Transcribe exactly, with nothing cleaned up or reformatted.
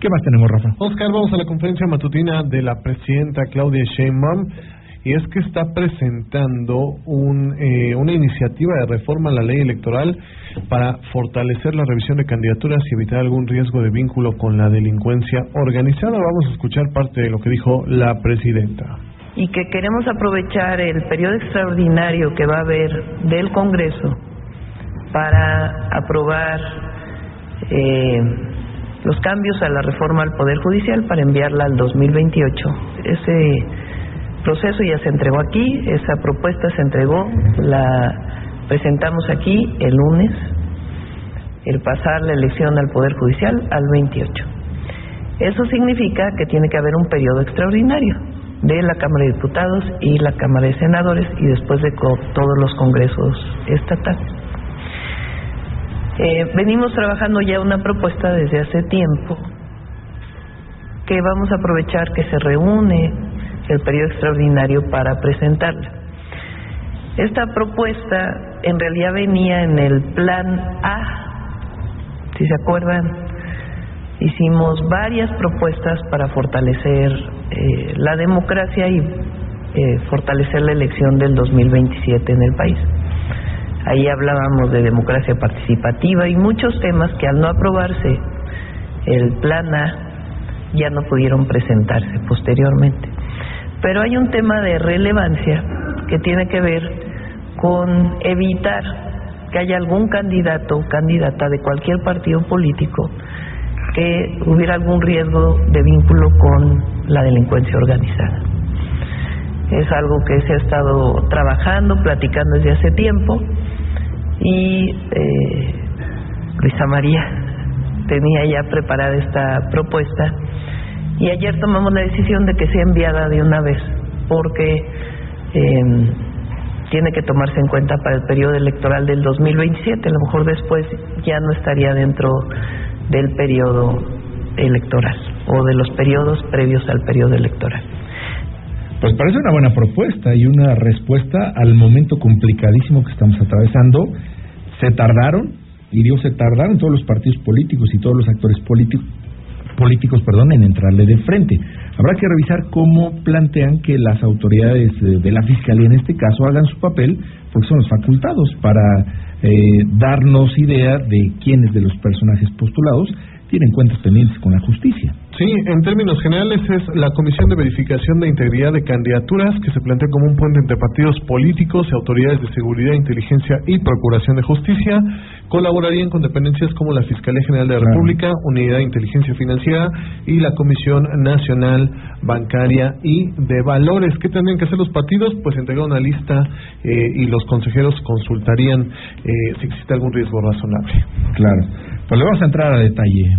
¿Qué más tenemos, Rafa? Oscar, vamos a la conferencia matutina de la presidenta Claudia Sheinbaum, y es que está presentando un, eh, una iniciativa de reforma a la ley electoral para fortalecer la revisión de candidaturas y evitar algún riesgo de vínculo con la delincuencia organizada. Vamos a escuchar parte de lo que dijo la presidenta. Y que queremos aprovechar el periodo extraordinario que va a haber del Congreso para aprobar eh, los cambios a la reforma al Poder Judicial para enviarla al dos mil veintiocho. Ese proceso ya se entregó aquí, esa propuesta se entregó, la presentamos aquí el lunes, el pasar la elección al Poder Judicial al veintiocho. Eso significa que tiene que haber un periodo extraordinario de la Cámara de Diputados y la Cámara de Senadores y después de todos los congresos estatales. Eh, venimos trabajando ya una propuesta desde hace tiempo que vamos a aprovechar que se reúne el periodo extraordinario para presentarla. Esta propuesta en realidad venía en el plan A, si se acuerdan, hicimos varias propuestas para fortalecer eh, la democracia y eh, fortalecer la elección del dos mil veintisiete en el país. Ahí hablábamos de democracia participativa y muchos temas que al no aprobarse el plan A ya no pudieron presentarse posteriormente. Pero hay un tema de relevancia que tiene que ver con evitar que haya algún candidato o candidata de cualquier partido político que hubiera algún riesgo de vínculo con la delincuencia organizada. Es algo que se ha estado trabajando, platicando desde hace tiempo, y eh, Luisa María tenía ya preparada esta propuesta y ayer tomamos la decisión de que sea enviada de una vez porque eh, tiene que tomarse en cuenta para el periodo electoral del dos mil veintisiete. A lo mejor después ya no estaría dentro del periodo electoral o de los periodos previos al periodo electoral. Pues parece una buena propuesta y una respuesta al momento complicadísimo que estamos atravesando. Se tardaron, y digo se tardaron todos los partidos políticos y todos los actores políticos, políticos, perdón, en entrarle de frente. Habrá que revisar cómo plantean que las autoridades de la Fiscalía, en este caso, hagan su papel, porque son los facultados para eh, darnos idea de quiénes de los personajes postulados tienen cuentas pendientes con la justicia. Sí, en términos generales es la Comisión de Verificación de Integridad de Candidaturas, que se plantea como un puente entre partidos políticos y autoridades de seguridad, inteligencia y procuración de justicia. Colaborarían con dependencias como la Fiscalía General de la claro. República, Unidad de Inteligencia Financiera y la Comisión Nacional Bancaria y de Valores. ¿Qué tendrían que hacer los partidos? Pues entregar una lista eh, y los consejeros consultarían eh, si existe algún riesgo razonable. Claro, pues le vamos a entrar a detalle.